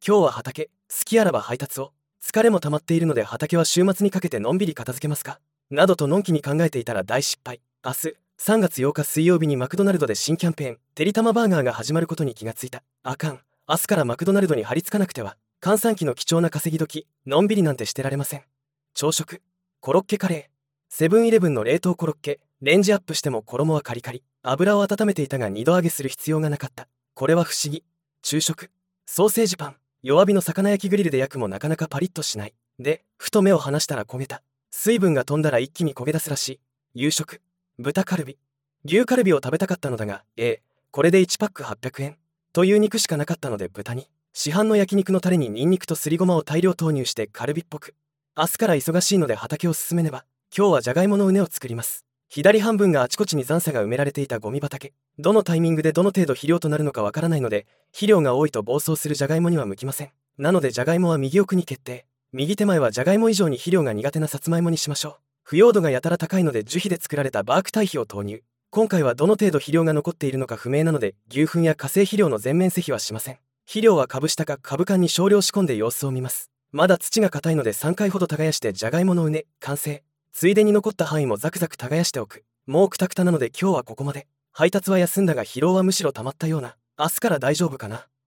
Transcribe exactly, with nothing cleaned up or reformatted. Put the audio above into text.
今日は畑、好きあらば配達を。疲れも溜まっているので畑は週末にかけてのんびり片付けますかなどとのんきに考えていたら大失敗。明日、さんがつようか水曜日にマクドナルドで新キャンペーン、てりたまバーガーが始まることに気がついた。あかん。明日からマクドナルドに張り付かなくては。閑散期の貴重な稼ぎ時、のんびりなんてしてられません。朝食、コロッケカレー。セブンイレブンの冷凍コロッケ、レンジアップしても衣はカリカリ。油を温めていたが二度揚げする必要がなかった。これは不思議。昼食、ソーセージパン。弱火の魚焼きグリルで焼くもなかなかパリッとしない。で、ふと目を離したら焦げた。水分が飛んだら一気に焦げ出すらしい。夕食、豚カルビ。牛カルビを食べたかったのだが、ええ、これでいちパックはっぴゃくえん。という肉しかなかったので豚に。市販の焼肉のタレにニンニクとすりごまを大量投入してカルビっぽく。明日から忙しいので畑を進めねば。今日はじゃがいもの畝を作ります。左半分があちこちに残渣が埋められていたゴミ畑。どのタイミングでどの程度肥料となるのかわからないので、肥料が多いと暴走するじゃがいもには向きません。なのでじゃがいもは右奥に決定。右手前はじゃがいも以上に肥料が苦手なさつまいもにしましょう。腐葉土がやたら高いので樹皮で作られたバーク堆肥を投入。今回はどの程度肥料が残っているのか不明なので、牛糞や化成肥料の全面施肥はしません。肥料は株下か株間に少量仕込んで様子を見ます。まだ土が硬いのでさんかいほど耕してじゃがいもの畝完成。ついでに残った範囲もザクザク耕しておく。もうクタクタなので今日はここまで。配達は休んだが疲労はむしろ溜まったような。明日から大丈夫かな。